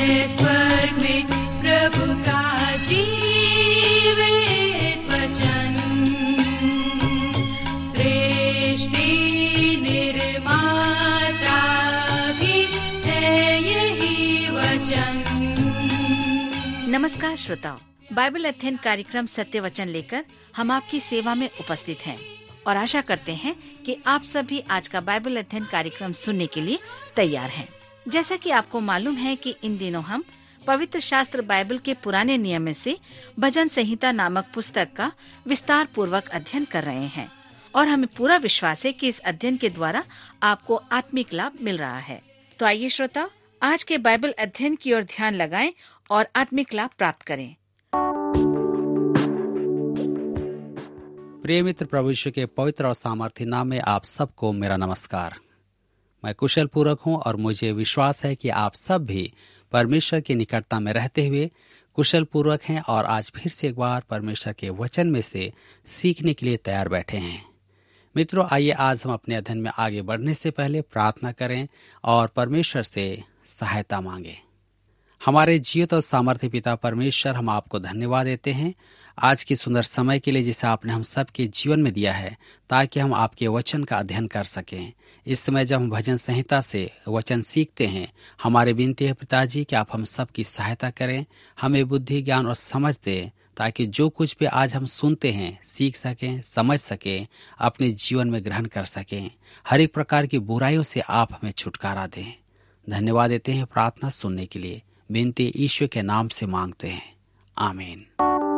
है स्वर्ग में प्रभु का जीवित वचन। सृष्टि निर्माता भी है यही वचन। नमस्कार श्रोताओ, बाइबल अध्ययन कार्यक्रम सत्य वचन लेकर हम आपकी सेवा में उपस्थित हैं और आशा करते हैं कि आप सभी आज का बाइबल अध्ययन कार्यक्रम सुनने के लिए तैयार हैं। जैसा कि आपको मालूम है कि इन दिनों हम पवित्र शास्त्र बाइबल के पुराने नियम में से भजन संहिता नामक पुस्तक का विस्तार पूर्वक अध्ययन कर रहे हैं और हमें पूरा विश्वास है कि इस अध्ययन के द्वारा आपको आत्मिक लाभ मिल रहा है। तो आइए श्रोताओ, आज के बाइबल अध्ययन की ओर ध्यान लगाएं और आत्मिक लाभ प्राप्त करें। प्रिय मित्र, प्रभु यीशु के पवित्र और सामर्थ्य नाम में आप सबको मेरा नमस्कार। मैं कुशल पूर्वक हूँ और मुझे विश्वास है कि आप सब भी परमेश्वर की निकटता में रहते हुए कुशल पूर्वक हैं और आज फिर से एक बार परमेश्वर के वचन में से सीखने के लिए तैयार बैठे हैं। मित्रों, आइए आज हम अपने अध्ययन में आगे बढ़ने से पहले प्रार्थना करें और परमेश्वर से सहायता मांगें। हमारे जीवित और सामर्थ्य पिता परमेश्वर, हम आपको धन्यवाद देते हैं आज के सुंदर समय के लिए जिसे आपने हम सब के जीवन में दिया है, ताकि हम आपके वचन का अध्ययन कर सकें। इस समय जब हम भजन संहिता से वचन सीखते हैं, हमारे विनती है पिताजी कि आप हम सब की सहायता करें, हमें बुद्धि, ज्ञान और समझ दें, ताकि जो कुछ भी आज हम सुनते हैं सीख सकें, समझ सकें, अपने जीवन में ग्रहण कर सकें। हर एक प्रकार की बुराइयों से आप हमें छुटकारा दें। धन्यवाद देते हैं प्रार्थना सुनने के लिए, विनती ईश्वर के नाम से मांगते हैं, आमीन।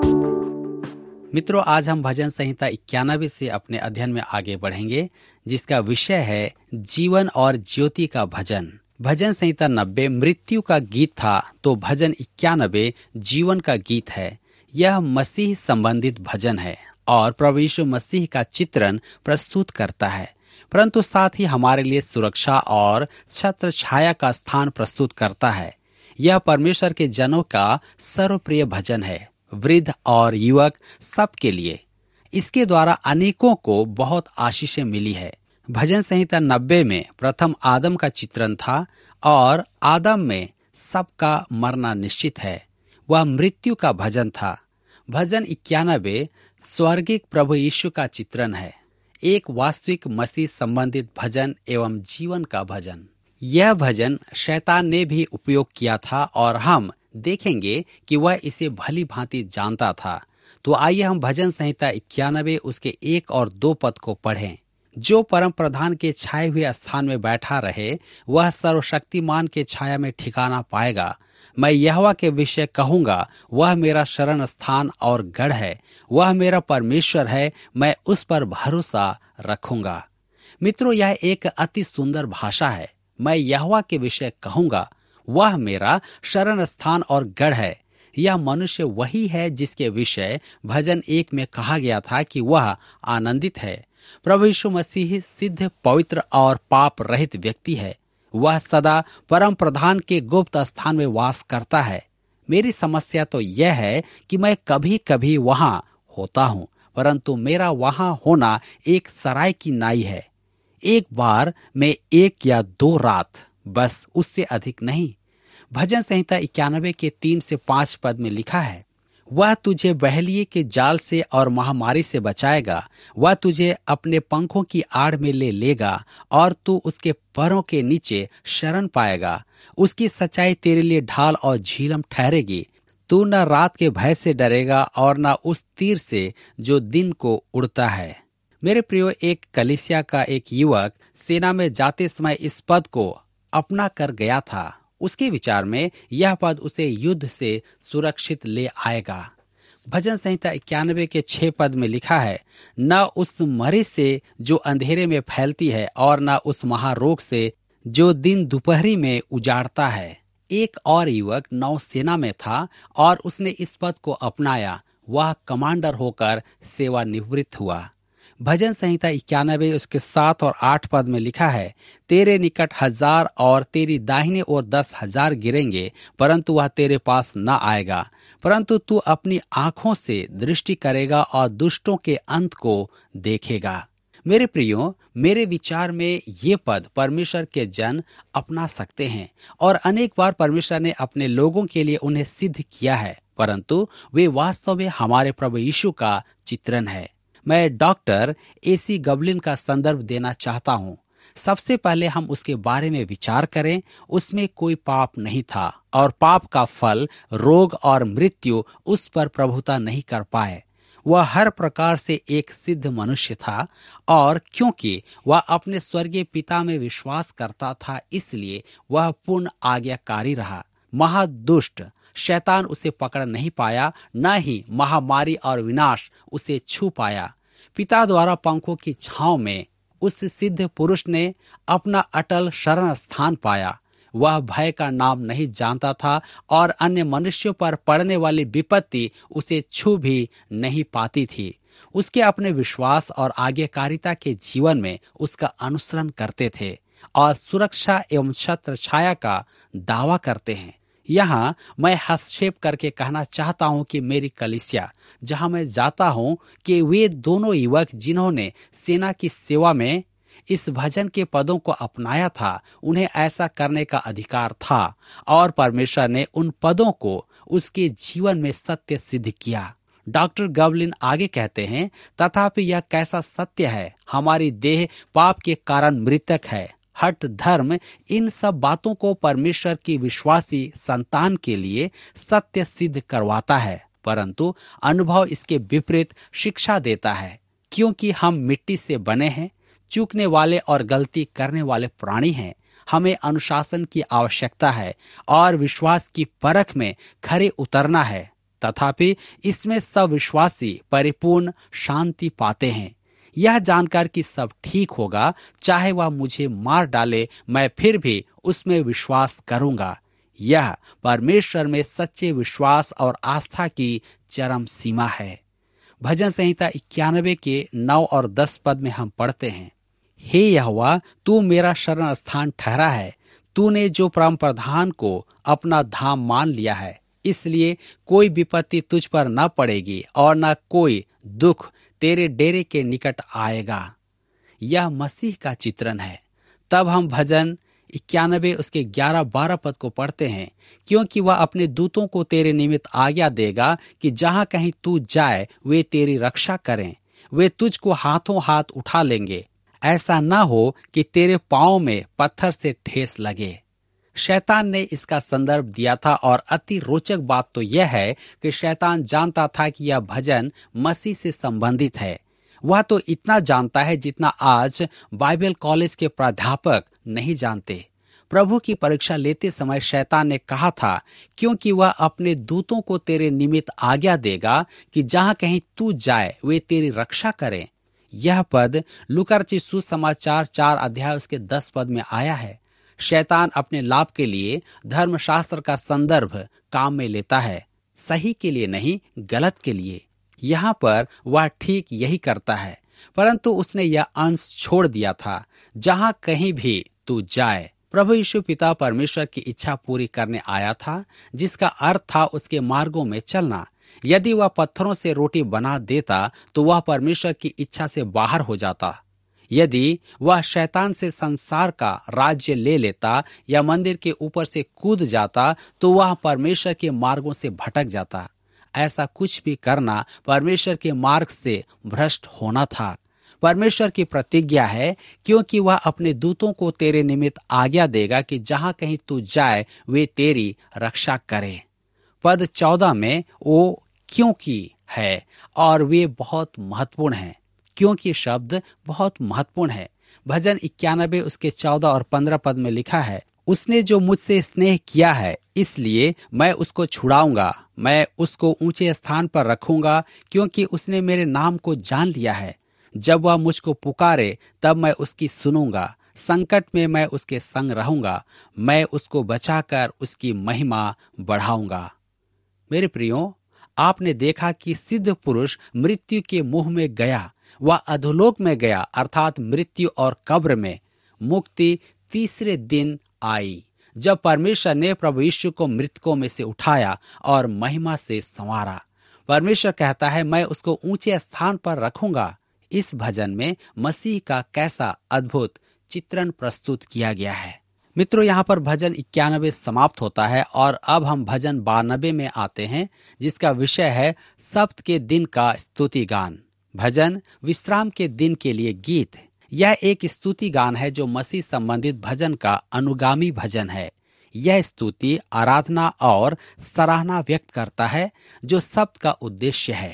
मित्रों, आज हम भजन संहिता 91 से अपने अध्ययन में आगे बढ़ेंगे, जिसका विषय है जीवन और ज्योति का भजन। भजन संहिता 90 मृत्यु का गीत था, तो भजन 91 जीवन का गीत है। यह मसीह संबंधित भजन है और प्रभु यीशु मसीह का चित्रण प्रस्तुत करता है, परंतु साथ ही हमारे लिए सुरक्षा और छत्र छाया का स्थान प्रस्तुत करता है। यह परमेश्वर के जनों का सर्वप्रिय भजन है, वृद्ध और युवक सबके लिए। इसके द्वारा अनेकों को बहुत आशीषें मिली है। भजन संहिता 90 में प्रथम आदम का चित्रण था और आदम में सबका मरना निश्चित है। वह मृत्यु का भजन था। भजन 91 स्वर्गिक प्रभु यीशु का चित्रण है, एक वास्तविक मसीह संबंधित भजन एवं जीवन का भजन। यह भजन शैतान ने भी उपयोग किया था और हम देखेंगे कि वह इसे भली भांति जानता था। तो आइए हम भजन संहिता 91 उसके 1 और 2 पद को पढ़ें। जो परम प्रधान के छाए हुए स्थान में बैठा रहे, वह सर्वशक्तिमान के छाया में ठिकाना पाएगा। मैं यहोवा के विषय कहूंगा, वह मेरा शरण स्थान और गढ़ है, वह मेरा परमेश्वर है, मैं उस पर भरोसा रखूंगा। मित्रों, यह एक अति सुंदर भाषा है। मैं यहोवा के विषय कहूंगा, वह मेरा शरण स्थान और गढ़ है। यह मनुष्य वही है जिसके विषय भजन 1 में कहा गया था कि वह आनंदित है। प्रभु यीशु मसीह सिद्ध, पवित्र और पाप रहित व्यक्ति है। वह सदा परम प्रधान के गुप्त स्थान में वास करता है। मेरी समस्या तो यह है कि मैं कभी कभी वहां होता हूँ, परंतु मेरा वहां होना एक सराय की नाई है। एक बार में 1 या 2 रात, बस उससे अधिक नहीं। भजन संहिता 91 के 3 से 5 पद में लिखा है, वह तुझे बहेलिये के जाल से और महामारी से बचाएगा। वह तुझे अपने पंखों की आड़ में ले लेगा और तू उसके पैरों के नीचे शरण पाएगा। उसकी सच्चाई तेरे लिए ढाल और झीलम ठहरेगी। तू न रात के भय से डरेगा और न उस तीर से जो दिन को उड़ता है। मेरे प्रियो, एक कलीसिया का एक युवक सेना में जाते समय इस पद को अपना कर गया था। उसके विचार में यह पद उसे युद्ध से सुरक्षित ले आएगा। भजन संहिता 91 के 6 पद में लिखा है, न उस मरी से जो अंधेरे में फैलती है और न उस महारोग से जो दिन दोपहरी में उजाड़ता है। एक और युवक नौसेना में था और उसने इस पद को अपनाया। वह कमांडर होकर सेवानिवृत्त हुआ। भजन संहिता 91 उसके 7 और 8 पद में लिखा है, तेरे निकट 1000 और तेरी दाहिने ओर 10,000 गिरेंगे, परंतु वह तेरे पास न आएगा। परंतु तू अपनी आंखों से दृष्टि करेगा और दुष्टों के अंत को देखेगा। मेरे प्रियो, मेरे विचार में ये पद परमेश्वर के जन अपना सकते हैं और अनेक बार परमेश्वर ने अपने लोगों के लिए उन्हें सिद्ध किया है, परंतु वे वास्तव में हमारे प्रभु यीशु का चित्रण है। मैं डॉक्टर एसी गबलिन का संदर्भ देना चाहता हूँ। सबसे पहले हम उसके बारे में विचार करें। उसमें कोई पाप नहीं था और पाप का फल रोग और मृत्यु उस पर प्रभुता नहीं कर पाए। वह हर प्रकार से एक सिद्ध मनुष्य था और क्योंकि वह अपने स्वर्गीय पिता में विश्वास करता था, इसलिए वह पूर्ण आज्ञाकारी रहा। महादुष्ट शैतान उसे पकड़ नहीं पाया, न ही महामारी और विनाश उसे छू पाया। पिता द्वारा पंखों की छांव में उस सिद्ध पुरुष ने अपना अटल शरण स्थान पाया। वह भय का नाम नहीं जानता था और अन्य मनुष्यों पर पड़ने वाली विपत्ति उसे छू भी नहीं पाती थी। उसके अपने विश्वास और आज्ञाकारिता के जीवन में उसका अनुसरण करते थे और सुरक्षा एवं छत्र छाया का दावा करते हैं। यहाँ मैं हस्तक्षेप करके कहना चाहता हूँ कि मेरी कलीसिया जहाँ मैं जाता हूँ कि वे दोनों युवक जिन्होंने सेना की सेवा में इस भजन के पदों को अपनाया था, उन्हें ऐसा करने का अधिकार था और परमेश्वर ने उन पदों को उसके जीवन में सत्य सिद्ध किया। डॉक्टर गबलिन आगे कहते हैं, तथापि यह कैसा सत्य है, हमारी देह पाप के कारण मृतक है। हठ धर्म इन सब बातों को परमेश्वर की विश्वासी संतान के लिए सत्य सिद्ध करवाता है, परंतु अनुभव इसके विपरीत शिक्षा देता है। क्योंकि हम मिट्टी से बने हैं, चूकने वाले और गलती करने वाले प्राणी हैं, हमें अनुशासन की आवश्यकता है और विश्वास की परख में खरे उतरना है। तथापि इसमें सब विश्वासी परिपूर्ण शांति पाते हैं, यह जानकर कि सब ठीक होगा, चाहे वह मुझे मार डाले, मैं फिर भी उसमें विश्वास करूंगा। यह परमेश्वर में सच्चे विश्वास और आस्था की चरम सीमा है। भजन संहिता 91 के 9 और 10 पद में हम पढ़ते हैं, हे यहोवा, तू मेरा शरण स्थान ठहरा है। तूने जो परम प्रधान को अपना धाम मान लिया है, इसलिए कोई विपत्ति तुझ पर न पड़ेगी और न कोई दुख तेरे डेरे के निकट आएगा। यह मसीह का चित्रण है। तब हम भजन 91 उसके 11-12 पद को पढ़ते हैं, क्योंकि वह अपने दूतों को तेरे निमित्त आज्ञा देगा कि जहां कहीं तू जाए वे तेरी रक्षा करें। वे तुझको हाथों हाथ उठा लेंगे, ऐसा न हो कि तेरे पांव में पत्थर से ठेस लगे। शैतान ने इसका संदर्भ दिया था और अति रोचक बात तो यह है कि शैतान जानता था कि यह भजन मसीह से संबंधित है। वह तो इतना जानता है जितना आज बाइबल कॉलेज के प्राध्यापक नहीं जानते। प्रभु की परीक्षा लेते समय शैतान ने कहा था, क्योंकि वह अपने दूतों को तेरे निमित्त आज्ञा देगा कि जहां कहीं तू जाए वे तेरी रक्षा करें। यह पद लूका रचित सुसमाचार 4 अध्याय उसके 10 पद में आया है। शैतान अपने लाभ के लिए धर्मशास्त्र का संदर्भ काम में लेता है, सही के लिए नहीं, गलत के लिए। यहाँ पर वह ठीक यही करता है, परंतु उसने यह अंश छोड़ दिया था, जहाँ कहीं भी तू जाए। प्रभु यीशु पिता परमेश्वर की इच्छा पूरी करने आया था, जिसका अर्थ था उसके मार्गों में चलना। यदि वह पत्थरों से रोटी बना देता तो वह परमेश्वर की इच्छा से बाहर हो जाता। यदि वह शैतान से संसार का राज्य ले लेता या मंदिर के ऊपर से कूद जाता तो वह परमेश्वर के मार्गों से भटक जाता। ऐसा कुछ भी करना परमेश्वर के मार्ग से भ्रष्ट होना था। परमेश्वर की प्रतिज्ञा है, क्योंकि वह अपने दूतों को तेरे निमित्त आज्ञा देगा कि जहां कहीं तू जाए वे तेरी रक्षा करें। पद 14 में वो क्योंकि है और वे बहुत महत्वपूर्ण हैं। क्योंकि शब्द बहुत महत्वपूर्ण है। भजन 91 उसके 14 और 15 पद में लिखा है, उसने जो मुझसे स्नेह किया है इसलिए मैं उसको छुड़ाऊंगा, मैं उसको ऊंचे स्थान पर रखूंगा, क्योंकि उसने मेरे नाम को जान लिया है। जब वह मुझको पुकारे तब मैं उसकी सुनूंगा, संकट में मैं उसके संग रहूंगा, मैं उसको बचाकर उसकी महिमा बढ़ाऊंगा। मेरे प्रियो, आपने देखा कि सिद्ध पुरुष मृत्यु के मुंह में गया, वह अधोलोक में गया, अर्थात मृत्यु और कब्र में। मुक्ति तीसरे दिन आई, जब परमेश्वर ने प्रभु यीशु को मृतकों में से उठाया और महिमा से संवारा। परमेश्वर कहता है, मैं उसको ऊंचे स्थान पर रखूंगा। इस भजन में मसीह का कैसा अद्भुत चित्रण प्रस्तुत किया गया है। मित्रों, यहाँ पर भजन 91 समाप्त होता है और अब हम भजन 92 में आते हैं, जिसका विषय है सब्त के दिन का स्तुति गान। भजन विश्राम के दिन के लिए गीत। यह एक स्तुति गान है जो मसीह संबंधित भजन का अनुगामी भजन है। यह स्तुति, आराधना और सराहना व्यक्त करता है जो सब्त का उद्देश्य है।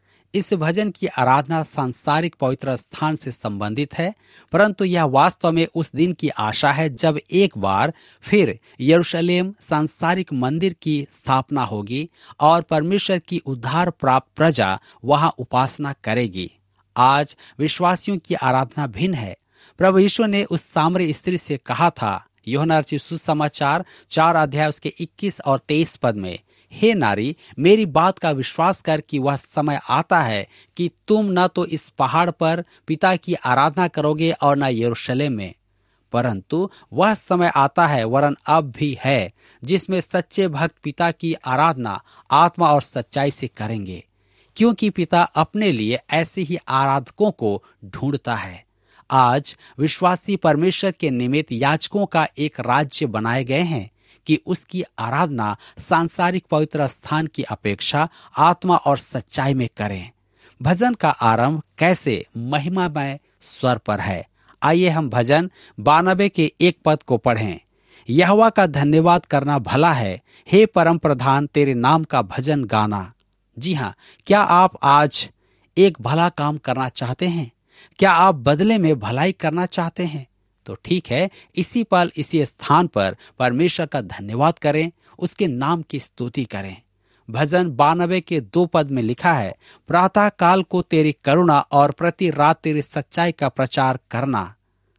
इस भजन की आराधना सांसारिक पवित्र स्थान से संबंधित है, परंतु यह वास्तव में उस दिन की आशा है जब एक बार फिर यरूशलेम सांसारिक मंदिर की स्थापना होगी और परमेश्वर की उद्धार प्राप्त प्रजा वहां उपासना करेगी। आज विश्वासियों की आराधना भिन्न है। प्रभु यीशु ने उस सामरी स्त्री से कहा था, यूहन्ना रचित सुसमाचार 4 अध्याय उसके 21 और 23 पद में, हे नारी, मेरी बात का विश्वास कर कि वह समय आता है कि तुम न तो इस पहाड़ पर पिता की आराधना करोगे और न यरूशलेम में, परंतु वह समय आता है, वरन अब भी है, जिसमें सच्चे भक्त पिता की आराधना आत्मा और सच्चाई से करेंगे, क्योंकि पिता अपने लिए ऐसे ही आराधकों को ढूंढता है। आज विश्वासी परमेश्वर के निमित्त याजकों का एक राज्य बनाए गए हैं कि उसकी आराधना सांसारिक पवित्र स्थान की अपेक्षा आत्मा और सच्चाई में करें। भजन का आरंभ कैसे महिमामय स्वर पर है। आइए हम भजन 92 के 1 पद को पढ़ें। यहोवा का धन्यवाद करना भला है, हे परम प्रधान, तेरे नाम का भजन गाना। जी हाँ, क्या आप आज एक भला काम करना चाहते हैं? क्या आप बदले में भलाई करना चाहते हैं? तो ठीक है, इसी पल इसी स्थान पर परमेश्वर का धन्यवाद करें, उसके नाम की स्तुति करें। भजन 92 के 2 पद में लिखा है, प्रातः काल को तेरी करुणा और प्रति रात तेरी सच्चाई का प्रचार करना।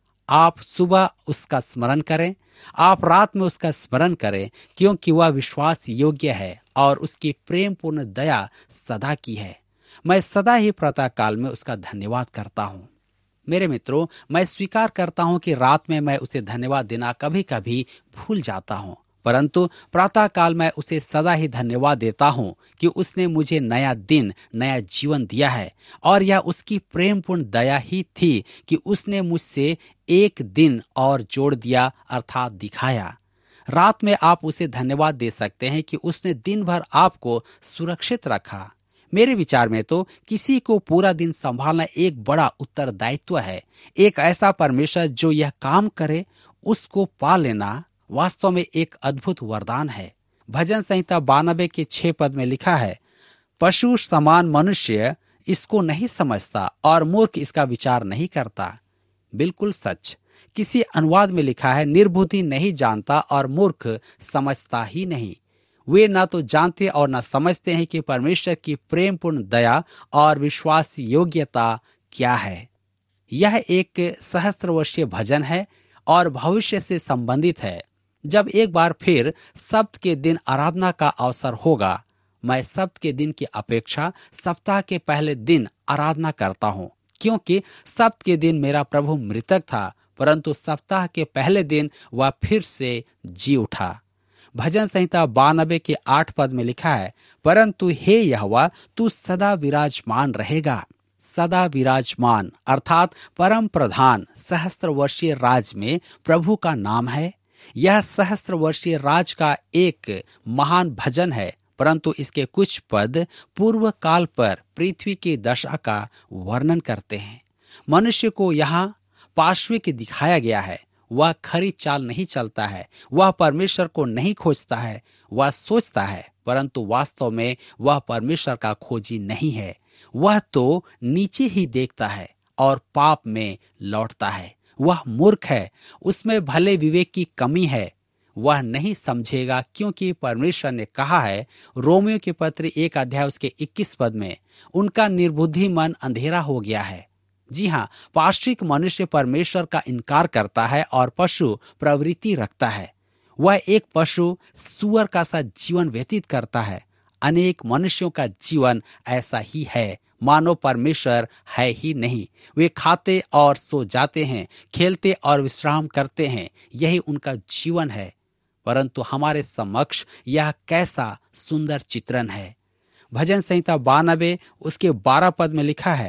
आप सुबह उसका स्मरण करें, आप रात में उसका स्मरण करें, क्योंकि वह विश्वास योग्य है और उसकी प्रेम पूर्ण दया सदा की है। मैं सदा ही प्रातः काल में उसका धन्यवाद करता हूँ। मेरे मित्रों, मैं स्वीकार करता हूँ कि रात में मैं उसे धन्यवाद देना कभी कभी भूल जाता हूँ, परंतु प्रातः काल मैं उसे सदा ही धन्यवाद देता हूँ कि उसने मुझे नया दिन, नया जीवन दिया है, और यह उसकी प्रेमपूर्ण दया ही थी कि उसने मुझसे एक दिन और जोड़ दिया, अर्थात दिखाया। रात में आप उसे धन्यवाद दे सकते हैं कि उसने दिन भर आपको सुरक्षित रखा। मेरे विचार में तो किसी को पूरा दिन संभालना एक बड़ा उत्तरदायित्व है। एक ऐसा परमेश्वर जो यह काम करे, उसको पा लेना वास्तव में एक अद्भुत वरदान है। भजन संहिता 92 के 6 पद में लिखा है, पशु समान मनुष्य इसको नहीं समझता और मूर्ख इसका विचार नहीं करता। बिल्कुल सच। किसी अनुवाद में लिखा है, निर्बुद्धि नहीं जानता और मूर्ख समझता ही नहीं। वे ना तो जानते और ना समझते हैं कि परमेश्वर की प्रेमपूर्ण दया और विश्वास योग्यता क्या है। यह एक सहस्त्र वर्षीय भजन है और भविष्य से संबंधित है। जब एक बार फिर सब्त के दिन आराधना का अवसर होगा, मैं सब्त के दिन की अपेक्षा सप्ताह के पहले दिन आराधना करता हूँ, क्योंकि सब्त के दिन मेरा प्रभु मृतक था, परंतु सप्ताह के पहले दिन वह फिर से जी उठा। भजन संहिता 92 के 8 पद में लिखा है, परंतु हे यहोवा, तू सदा विराजमान रहेगा। सदा विराजमान अर्थात परम प्रधान सहस्त्र वर्षीय राज में प्रभु का नाम है। यह सहस्त्र वर्षीय राज का एक महान भजन है, परंतु इसके कुछ पद पूर्व काल पर पृथ्वी की दशा का वर्णन करते हैं। मनुष्य को यहाँ पार्श्विक दिखाया गया है। वह खरी चाल नहीं चलता है, वह परमेश्वर को नहीं खोजता है। वह सोचता है, परंतु वास्तव में वह परमेश्वर का खोजी नहीं है। वह तो नीचे ही देखता है और पाप में लौटता है। वह मूर्ख है, उसमें भले विवेक की कमी है। वह नहीं समझेगा, क्योंकि परमेश्वर ने कहा है रोमियो के पत्र 1 अध्याय उसके 21 पद में, उनका निर्बुद्धि मन अंधेरा हो गया है। जी हाँ, पार्श्विक मनुष्य परमेश्वर का इनकार करता है और पशु प्रवृत्ति रखता है। वह एक पशु सुअर का सा जीवन व्यतीत करता है। अनेक मनुष्यों का जीवन ऐसा ही है, मानो परमेश्वर है ही नहीं। वे खाते और सो जाते हैं, खेलते और विश्राम करते हैं, यही उनका जीवन है। परंतु हमारे समक्ष यह कैसा सुंदर चित्रण है। भजन संहिता 92 उसके 12 पद में लिखा है,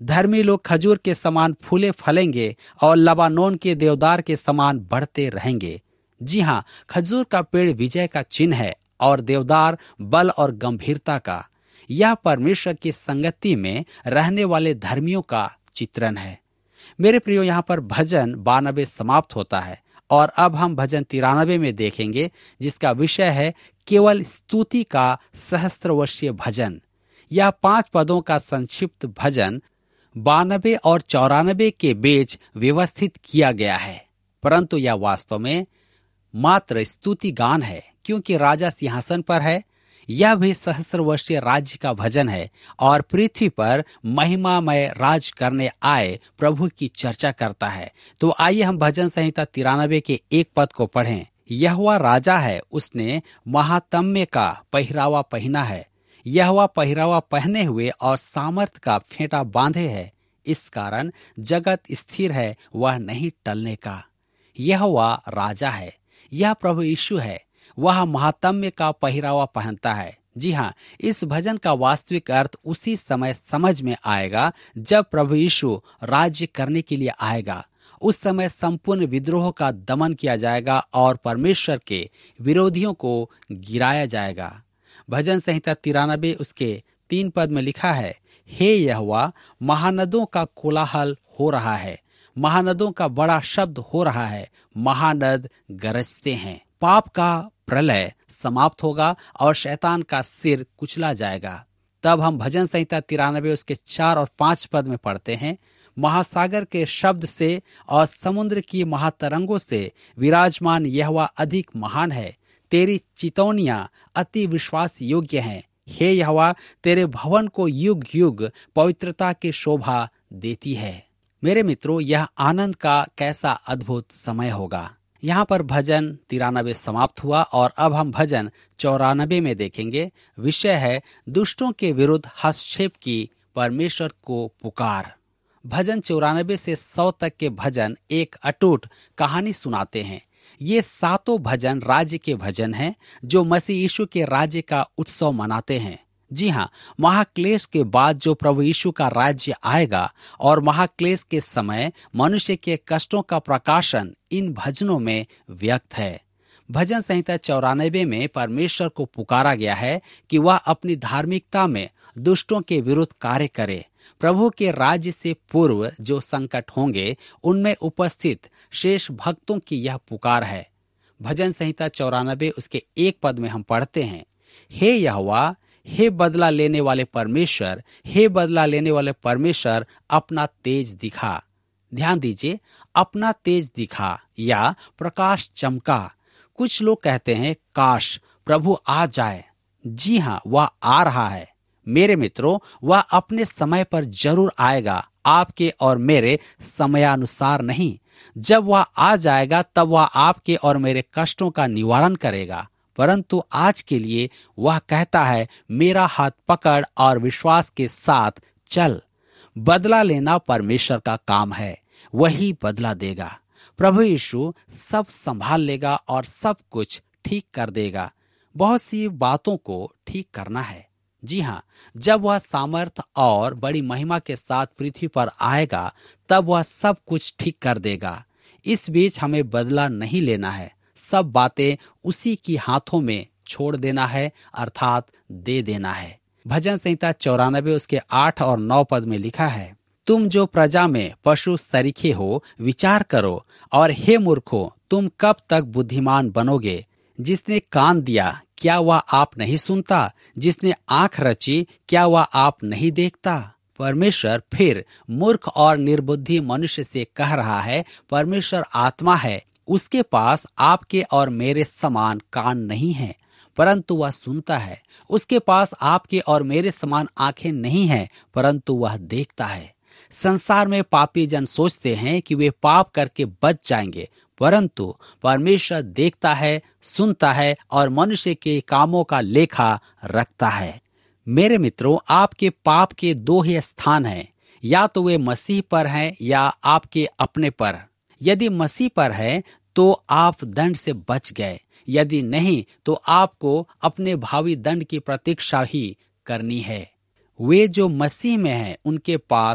धर्मी लोग खजूर के समान फूले फलेंगे और लबानोन के देवदार के समान बढ़ते रहेंगे। जी हाँ, खजूर का पेड़ विजय का चिन्ह है और देवदार बल और गंभीरता का। यह परमेश्वर की संगति में रहने वाले धर्मियों का चित्रण है। मेरे प्रियो, यहाँ पर भजन 92 समाप्त होता है और अब हम भजन 93 में देखेंगे, जिसका विषय है केवल स्तुति का सहस्त्र वर्षीय भजन। यह 5 पदों का संक्षिप्त भजन 92 और 94 के बीच व्यवस्थित किया गया है, परंतु यह वास्तव में मात्र स्तुति गान है, क्योंकि राजा सिंहासन पर है। यह भी सहस्त्र वर्षीय राज्य का भजन है और पृथ्वी पर महिमामय राज करने आए प्रभु की चर्चा करता है। तो आइए हम भजन संहिता 93 के 1 पद को पढ़ें। यहोवा राजा है, उसने महात्म्य का पहरावा पहना है। यहोवा पहरावा पहने हुए और सामर्थ का फेंटा बांधे है। इस कारण जगत स्थिर है, वह नहीं टलने का। यहोवा राजा है, यह प्रभु यीशु है। वह महात्म्य का पहरावा पहनता है। जी हाँ, इस भजन का वास्तविक अर्थ उसी समय समझ में आएगा जब प्रभु यीशु राज्य करने के लिए आएगा। उस समय संपूर्ण विद्रोह का दमन किया जाएगा और परमेश्वर के विरोधियों को गिराया जाएगा। भजन संहिता 93 उसके 3 पद में लिखा है, हे यहोवा, महानदों का कोलाहल हो रहा है, महानदों का बड़ा शब्द हो रहा है, महानद गरजते हैं। पाप का प्रलय समाप्त होगा और शैतान का सिर कुचला जाएगा। तब हम भजन संहिता 93 उसके 4 और 5 पद में पढ़ते हैं, महासागर के शब्द से और समुद्र की महातरंगों से विराजमान यहोवा अधिक महान है। तेरी चितौनियां अति विश्वास योग्य हैं। हे यहोवा, तेरे भवन को युग युग पवित्रता की शोभा देती है। मेरे मित्रों, यह आनंद का कैसा अद्भुत समय होगा। यहाँ पर भजन 93 समाप्त हुआ और अब हम भजन 94 में देखेंगे। विषय है दुष्टों के विरुद्ध हस्तक्षेप की परमेश्वर को पुकार। भजन 94 से 100 तक के भजन एक अटूट कहानी सुनाते हैं। ये 7 भजन राज्य के भजन हैं जो मसीह यीशु के राज्य का उत्सव मनाते हैं। जी हाँ, महाक्लेश के बाद जो प्रभु यीशु का राज्य आएगा और महाक्लेश के समय मनुष्य के कष्टों का प्रकाशन इन भजनों में व्यक्त है। भजन संहिता 94 में परमेश्वर को पुकारा गया है कि वह अपनी धार्मिकता में दुष्टों के विरुद्ध कार्य करे। प्रभु के राज्य से पूर्व जो संकट होंगे उनमें उपस्थित शेष भक्तों की यह पुकार है। भजन संहिता 94 उसके 1 पद में हम पढ़ते हैं, हे यहोवा, हे बदला लेने वाले परमेश्वर, हे बदला लेने वाले परमेश्वर, अपना तेज दिखा। ध्यान दीजिए, अपना तेज दिखा या प्रकाश चमका। कुछ लोग कहते हैं काश प्रभु आ जाए। जी हाँ, वह आ रहा है। मेरे मित्रों, वह अपने समय पर जरूर आएगा, आपके और मेरे समयानुसार नहीं। जब वह आ जाएगा तब वह आपके और मेरे कष्टों का निवारण करेगा, परंतु आज के लिए वह कहता है, मेरा हाथ पकड़ और विश्वास के साथ चल। बदला लेना परमेश्वर का काम है, वही बदला देगा। प्रभु यीशु सब संभाल लेगा और सब कुछ ठीक कर देगा। बहुत सी बातों को ठीक करना है। जी हाँ, जब वह सामर्थ और बड़ी महिमा के साथ पृथ्वी पर आएगा तब वह सब कुछ ठीक कर देगा। इस बीच हमें बदला नहीं लेना है, सब बातें उसी की हाथों में छोड़ देना है, अर्थात दे देना है। भजन संहिता 94 उसके 8 और 9 पद में लिखा है, तुम जो प्रजा में पशु सरीखे हो, विचार करो, और हे मूर्खों, तुम कब तक बुद्धिमान बनोगे? जिसने कान दिया, क्या वह आप नहीं सुनता? जिसने आंख रची, क्या वह आप नहीं देखता? परमेश्वर फिर मूर्ख और निर्बुद्धि मनुष्य से कह रहा है, परमेश्वर आत्मा है, उसके पास आपके और मेरे समान कान नहीं है, परंतु वह सुनता है। उसके पास आपके और मेरे समान आंखें नहीं हैं, परंतु वह देखता है। संसार में पापी जन सोचते हैं कि वे पाप करके बच जाएंगे, परंतु परमेश्वर देखता है, सुनता है और मनुष्य के कामों का लेखा रखता है। मेरे मित्रों, आपके पाप के 2 ही स्थान हैं, या तो वे मसीह पर हैं या आपके अपने पर। यदि मसीह पर है तो आप दंड से बच गए, यदि नहीं तो आपको अपने भावी दंड की प्रतीक्षा ही करनी है। वे जो मसीह में हैं उनके पास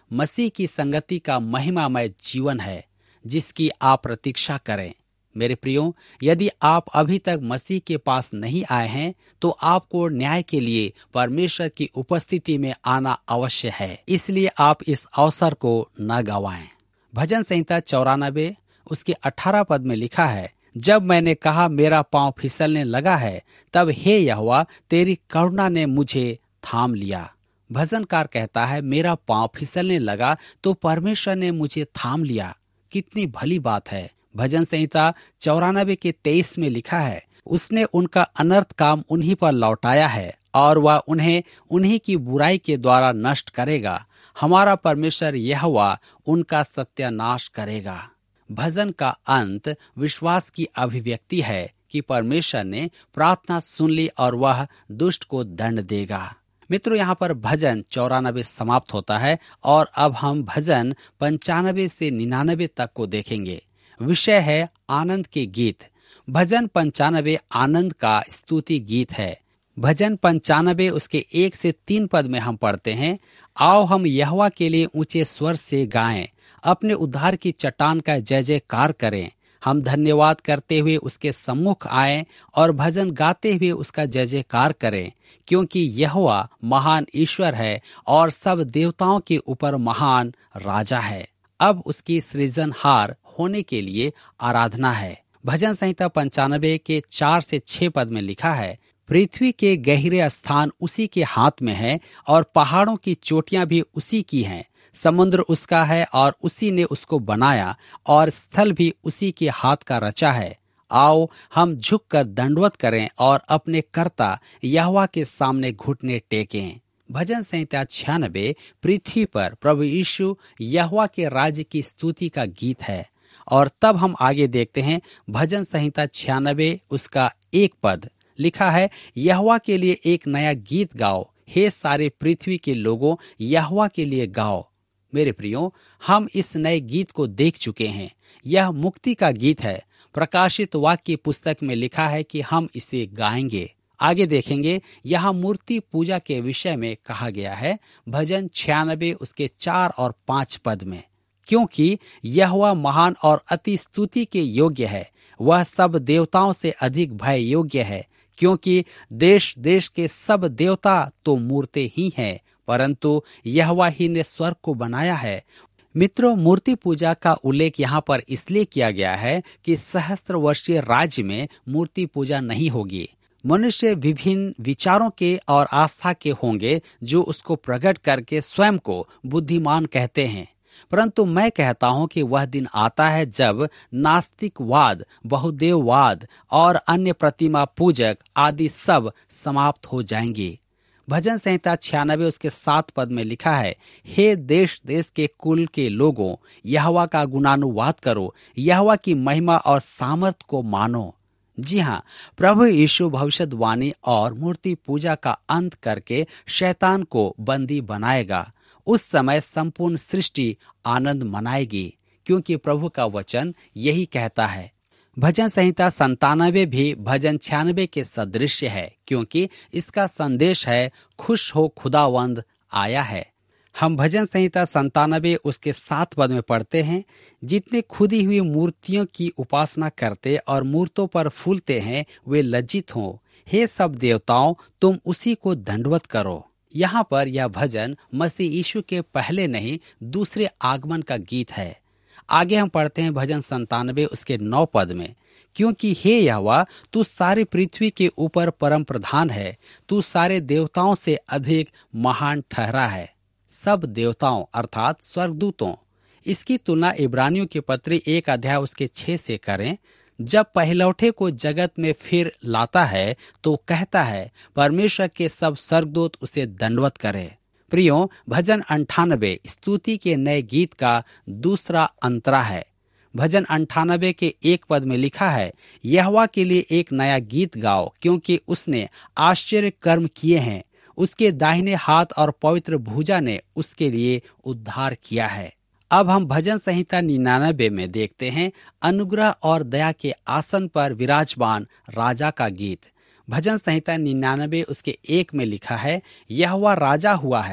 मसीह की संगति का महिमामय जीवन है जिसकी आप प्रतीक्षा करें। मेरे प्रियो, यदि आप अभी तक मसीह के पास नहीं आए हैं तो आपको न्याय के लिए परमेश्वर की उपस्थिति में आना अवश्य है। इसलिए आप इस अवसर को न गंवाएं। भजन संहिता 94 उसके 18 पद में लिखा है, जब मैंने कहा मेरा पांव फिसलने लगा है, तब हे यहोवा तेरी करुणा ने मुझे थाम लिया। भजनकार कहता है मेरा पांव फिसलने लगा तो परमेश्वर ने मुझे थाम लिया। कितनी भली बात है। भजन संहिता 94 के 23 में लिखा है, उसने उनका अनर्थ काम उन्हीं पर लौटाया है और वह उन्हें उन्हीं की बुराई के द्वारा नष्ट करेगा। हमारा परमेश्वर यहोवा उनका सत्यानाश करेगा। भजन का अंत विश्वास की अभिव्यक्ति है कि परमेश्वर ने प्रार्थना सुन ली और वह दुष्ट को दंड देगा। मित्रों, यहाँ पर भजन 94 समाप्त होता है और अब हम भजन 95 से 99 तक को देखेंगे। विषय है आनंद के गीत। भजन 95 आनंद का स्तुति गीत है। भजन 95 उसके 1 से 3 पद में हम पढ़ते हैं, आओ हम यहोवा के लिए ऊंचे स्वर से गाएं, अपने उद्धार की चट्टान का जय जयकार करें। हम धन्यवाद करते हुए उसके सम्मुख आएं और भजन गाते हुए उसका जय जयकार करें, क्योंकि यहोवा महान ईश्वर है और सब देवताओं के ऊपर महान राजा है। अब उसकी सृजनहार होने के लिए आराधना है। भजन संहिता 95 के 4 से 6 पद में लिखा है, पृथ्वी के गहरे स्थान उसी के हाथ में है और पहाड़ों की चोटियां भी उसी की हैं। समुद्र उसका है और उसी ने उसको बनाया और स्थल भी उसी के हाथ का रचा है। आओ हम झुककर दंडवत करें और अपने कर्ता यहोवा के सामने घुटने टेकें। भजन संहिता 96 पृथ्वी पर प्रभु यीशु यहोवा के राज्य की स्तुति का गीत है। और तब हम आगे देखते हैं भजन संहिता 96 उसका 1 पद लिखा है, यहोवा के लिए एक नया गीत गाओ, हे सारे पृथ्वी के लोगों यहोवा के लिए गाओ। मेरे प्रियो, हम इस नए गीत को देख चुके हैं। यह मुक्ति का गीत है। प्रकाशित वाक्य की पुस्तक में लिखा है कि हम इसे गाएंगे। आगे देखेंगे, यहाँ मूर्ति पूजा के विषय में कहा गया है भजन 96 उसके 4 और 5 पद में, क्योंकि यहोवा महान और अति स्तुति के योग्य है, वह सब देवताओं से अधिक भय योग्य है, क्योंकि देश देश के सब देवता तो मूर्ति ही हैं, परंतु यहोवा ही ने स्वर्ग को बनाया है। मित्रों, मूर्ति पूजा का उल्लेख यहाँ पर इसलिए किया गया है कि सहस्त्र वर्षीय राज्य में मूर्ति पूजा नहीं होगी। मनुष्य विभिन्न विचारों के और आस्था के होंगे जो उसको प्रकट करके स्वयं को बुद्धिमान कहते हैं, परंतु मैं कहता हूं कि वह दिन आता है जब नास्तिकवाद, बहुदेववाद और अन्य प्रतिमा पूजक आदि सब समाप्त हो जाएंगे। भजन संहिता 96 उसके 7 पद में लिखा है, हे देश देश के कुल के लोगों यहोवा का गुणानुवाद करो, यहोवा की महिमा और सामर्थ को मानो। जी हाँ, प्रभु यीशु भविष्यवाणी और मूर्ति पूजा का अंत करके शैतान को बंदी बनाएगा। उस समय संपूर्ण सृष्टि आनंद मनाएगी, क्योंकि प्रभु का वचन यही कहता है। भजन संहिता 97 भी भजन 96 के सदृश है, क्योंकि इसका संदेश है खुश हो खुदावंद आया है। हम भजन संहिता 97 उसके 7 पद में पढ़ते हैं, जितने खुदी हुई मूर्तियों की उपासना करते और मूर्तों पर फूलते हैं वे लज्जित हों, हे सब देवताओं तुम उसी को दंडवत करो। यहाँ पर यह भजन मसीह यीशु के पहले नहीं दूसरे आगमन का गीत है। आगे हम पढ़ते हैं भजन 97 उसके 9 पद में, क्योंकि हे यहोवा तू सारी पृथ्वी के ऊपर परम प्रधान है, तू सारे देवताओं से अधिक महान ठहरा है। सब देवताओं अर्थात स्वर्गदूतों। इसकी तुलना इब्रानियों के पत्री 1 अध्याय उसके 6 से करें। जब पहलौठे को जगत में फिर लाता है तो कहता है परमेश्वर के सब स्वर्गदूत उसे दंडवत करे। प्रियो, भजन 98 स्तुति के नए गीत का दूसरा अंतरा है। भजन 98 के 1 पद में लिखा है, यहोवा के लिए एक नया गीत गाओ, क्योंकि उसने आश्चर्य कर्म किए हैं, उसके दाहिने हाथ और पवित्र भुजा ने उसके लिए उद्धार किया है। अब हम भजन संहिता 99 में देखते हैं अनुग्रह और दया के आसन पर विराजमान राजा का गीत। भजन संहिता 99 उसके 1 में लिखा है, यहोवा राजा हुआ है,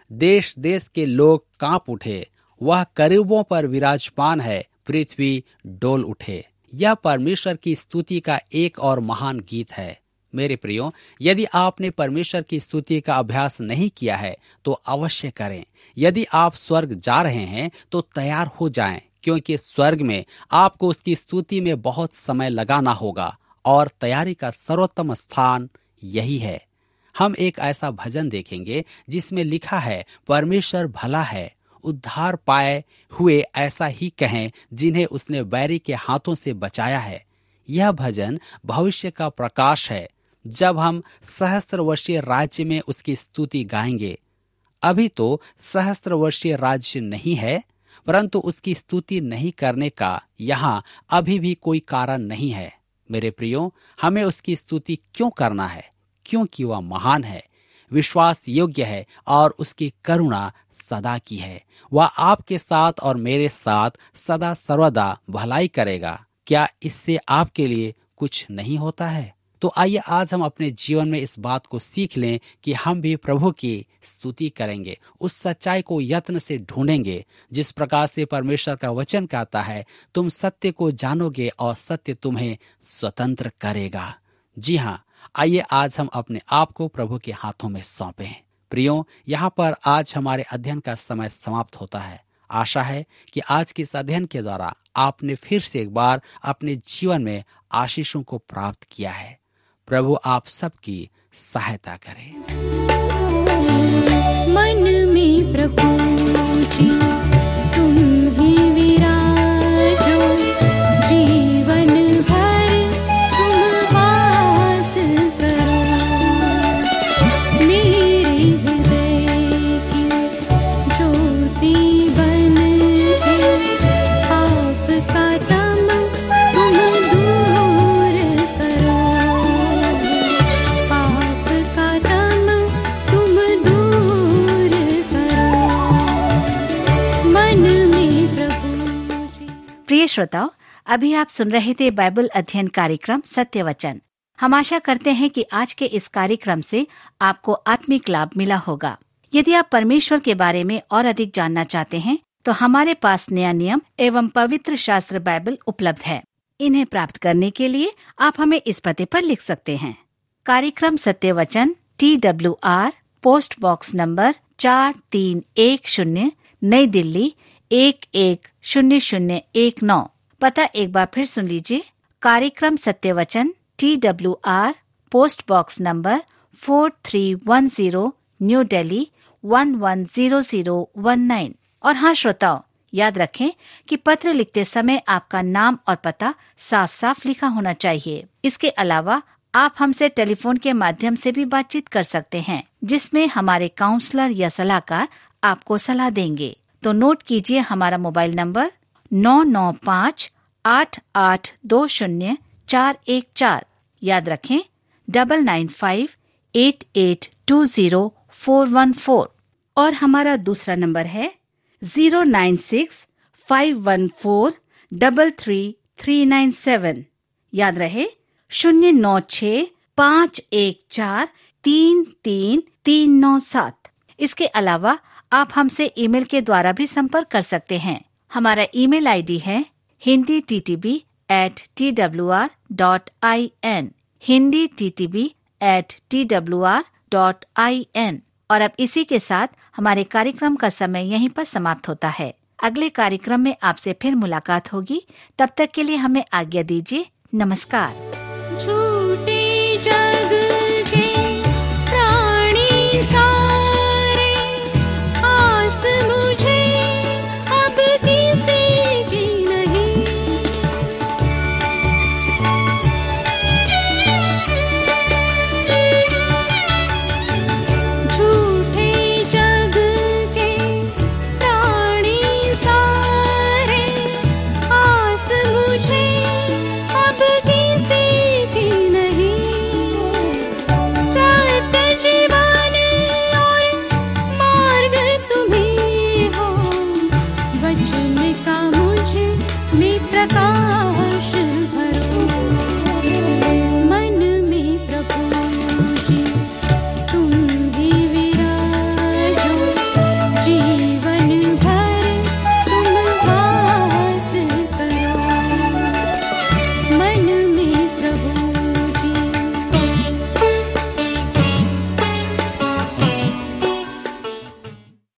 देश देश के लोग कांप उठे। वह करूबों पर विराजमान है, पृथ्वी डोल उठे। यह परमेश्वर की स्तुति का एक और महान गीत है। मेरे प्रियो, यदि आपने परमेश्वर की स्तुति का अभ्यास नहीं किया है तो अवश्य करें। यदि आप स्वर्ग जा रहे हैं तो तैयार हो जाएं, क्योंकि स्वर्ग में आपको उसकी स्तुति में बहुत समय लगाना होगा और तैयारी का सर्वोत्तम स्थान यही है। हम एक ऐसा भजन देखेंगे जिसमें लिखा है, परमेश्वर भला है, उद्धार पाए हुए ऐसा ही कहें जिन्हें उसने बैरी के हाथों से बचाया है। यह भजन भविष्य का प्रकाश है, जब हम सहस्त्र वर्षीय राज्य में उसकी स्तुति गाएंगे। अभी तो सहस्त्र वर्षीय राज्य नहीं है, परंतु उसकी स्तुति नहीं करने का यहाँ अभी भी कोई कारण नहीं है। मेरे प्रियो, हमें उसकी स्तुति क्यों करना है? क्योंकि वह महान है, विश्वास योग्य है और उसकी करुणा सदा की है। वह आपके साथ और मेरे साथ सदा सर्वदा भलाई करेगा। क्या इससे आपके लिए कुछ नहीं होता है? तो आइए आज हम अपने जीवन में इस बात को सीख लें कि हम भी प्रभु की स्तुति करेंगे, उस सच्चाई को यत्न से ढूंढेंगे जिस प्रकार से परमेश्वर का वचन कहता है, तुम सत्य को जानोगे और सत्य तुम्हें स्वतंत्र करेगा। जी हाँ, आइए आज हम अपने आप को प्रभु के हाथों में सौंपें। प्रियो, यहाँ पर आज हमारे अध्ययन का समय समाप्त होता है। आशा है कि आज के इस अध्ययन के द्वारा आपने फिर से एक बार अपने जीवन में आशीषों को प्राप्त किया है। प्रभु आप सबकी सहायता करे। मन में प्रभु जी तुम ही विराजो, जीवन भर तुम वास करो। मेरे हृदय की ज्योति बन के आपका दम तुम दूर करो। पाप का दम तुम दूर करो। मन में प्रभु जी। प्रिय श्रोताओ, अभी आप सुन रहे थे बाइबल अध्ययन कार्यक्रम सत्य वचन। हम आशा करते हैं कि आज के इस कार्यक्रम से आपको आत्मिक लाभ मिला होगा। यदि आप परमेश्वर के बारे में और अधिक जानना चाहते हैं तो हमारे पास नया नियम एवं पवित्र शास्त्र बाइबल उपलब्ध है। इन्हें प्राप्त करने के लिए आप हमें इस पते पर लिख सकते हैं। कार्यक्रम सत्य वचन, TWR, पोस्ट बॉक्स नंबर 4310, नई दिल्ली 110019। पता एक बार फिर सुन लीजिए। कार्यक्रम सत्य वचन, TWR, post box number 4310, new Delhi 110019। और हाँ श्रोताओ, याद रखें कि पत्र लिखते समय आपका नाम और पता साफ साफ लिखा होना चाहिए। इसके अलावा आप हमसे टेलीफोन के माध्यम से भी बातचीत कर सकते हैं, जिसमें हमारे काउंसलर या सलाहकार आपको सलाह देंगे। तो नोट कीजिए हमारा मोबाइल नंबर 9958820414। याद रखें 9958820414। और हमारा दूसरा नंबर है 09651433397। याद रहे 09651433397। इसके अलावा आप हमसे ईमेल के द्वारा भी संपर्क कर सकते हैं। हमारा ईमेल आईडी है hinditb@twr.in, hinditb@twr.in। और अब इसी के साथ हमारे कार्यक्रम का समय यहीं पर समाप्त होता है। अगले कार्यक्रम में आपसे फिर मुलाकात होगी। तब तक के लिए हमें आज्ञा दीजिए। नमस्कार।